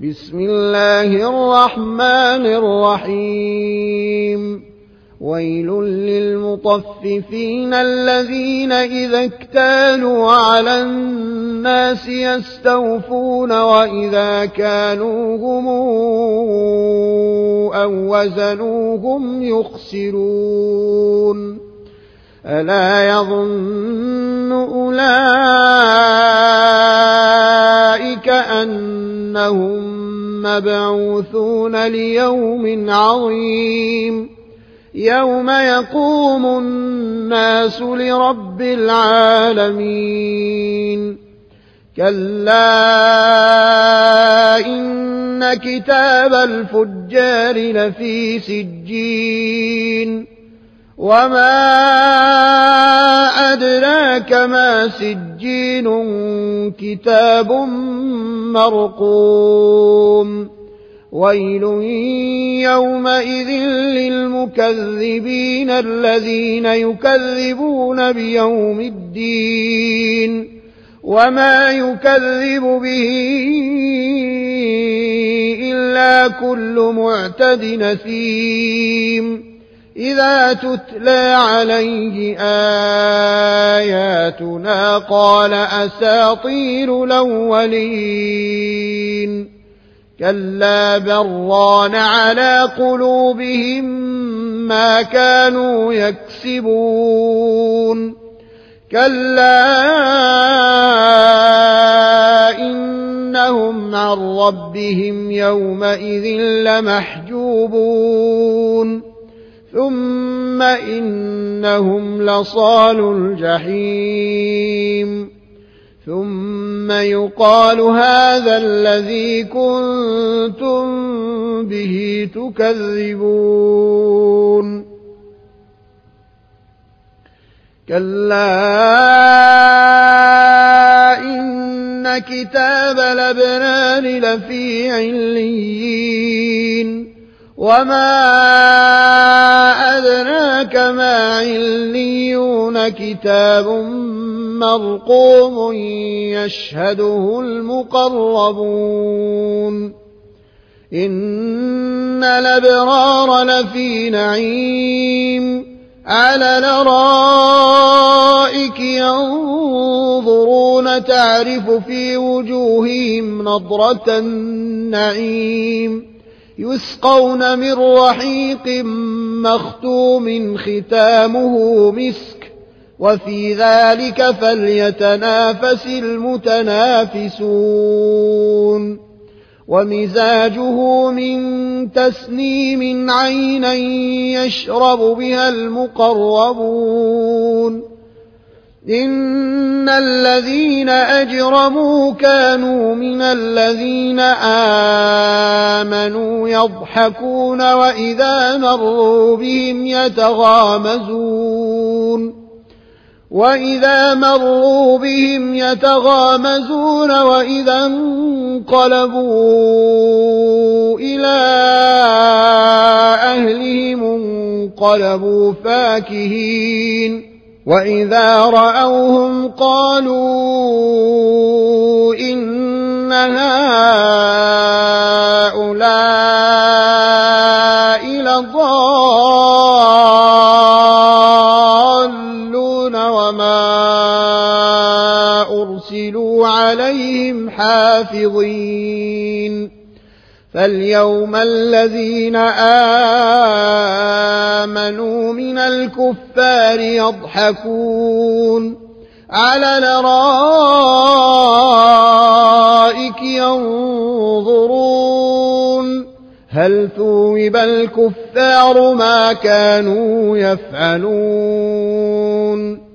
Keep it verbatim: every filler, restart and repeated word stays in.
بسم الله الرحمن الرحيم ويل للمطففين الذين إذا اكتالوا على الناس يستوفون وإذا كانوهم أو وزنوهم يخسرون ألا يظن أولئك أنهم مبعوثون ليوم عظيم يوم يقوم الناس لرب العالمين كلا إن كتاب الفجار لفي سجين وما أدراك ما سجين كتاب مرقوم ويل يومئذ للمكذبين الذين يكذبون بيوم الدين وما يكذب به إلا كل معتد نثيم إذا تتلى عليه آياتنا قال أساطير الأولين كلا بران على قلوبهم ما كانوا يكسبون كلا إنهم عن ربهم يومئذ لمحجوبون ثم إنهم لصالو الجحيم ثم يقال هذا الذي كنتم به تكذبون كلا إن كتاب الأبرار لفي عليين وما أدراك ما عليون كتاب مرقوم يشهده المقربون إن الأبرار لفي نعيم على الأرائك ينظرون تعرف في وجوههم نضرة النعيم يسقون من رحيق مختوم ختامه مسك وفي ذلك فليتنافس المتنافسون ومزاجه من تسنيم عينا يشرب بها المقربون إن الذين أجرموا كانوا من الذين آمنوا يضحكون وإذا مروا بهم يتغامزون وإذا مروا بهم يتغامزون وإذا انقلبوا إلى أهلهم انقلبوا فاكهين وإذا رأوهم قالوا إن هؤلاء لضالون وما أرسلوا عليهم حافظين فاليوم الذين آمنوا من الكفار يضحكون على الأرائك ينظرون هل ثوب الكفار ما كانوا يفعلون